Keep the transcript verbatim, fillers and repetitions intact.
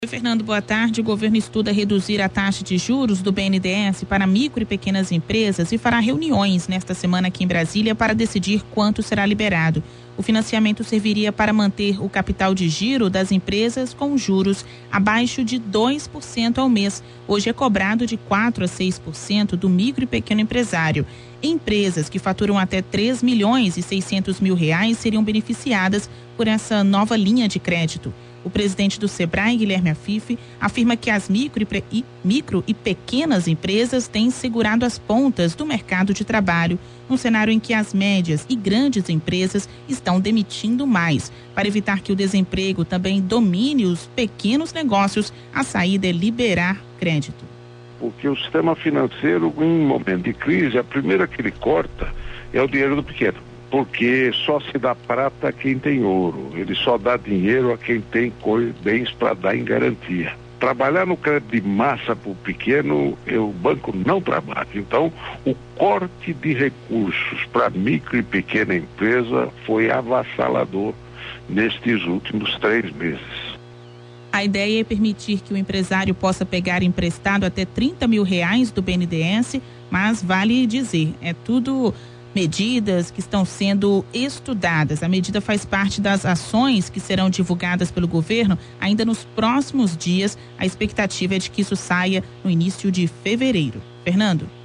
Oi, Fernando, boa tarde. O governo estuda reduzir a taxa de juros do B N D E S para micro e pequenas empresas e fará reuniões nesta semana aqui em Brasília para decidir quanto será liberado. O financiamento serviria para manter o capital de giro das empresas com juros abaixo de dois por cento ao mês. Hoje é cobrado de quatro a seis por cento do micro e pequeno empresário. Empresas que faturam até três milhões e seiscentos mil reais seriam beneficiadas por essa nova linha de crédito. O presidente do Sebrae, Guilherme Afife, afirma que as micro e, micro e pequenas empresas têm segurado as pontas do mercado de trabalho, num cenário em que as médias e grandes empresas estão demitindo mais. Para evitar que o desemprego também domine os pequenos negócios, a saída é liberar crédito. Porque o sistema financeiro, em um momento de crise, a primeira que ele corta é o dinheiro do pequeno. Porque só se dá prata a quem tem ouro, ele só dá dinheiro a quem tem coisa, bens para dar em garantia. Trabalhar no crédito de massa para o pequeno, eu, o banco não trabalha. Então, o corte de recursos para micro e pequena empresa foi avassalador nestes últimos três meses. A ideia é permitir que o empresário possa pegar emprestado até trinta mil reais do B N D E S, mas vale dizer, é tudo medidas que estão sendo estudadas. A medida faz parte das ações que serão divulgadas pelo governo ainda nos próximos dias. A expectativa é de que isso saia no início de fevereiro. Fernando.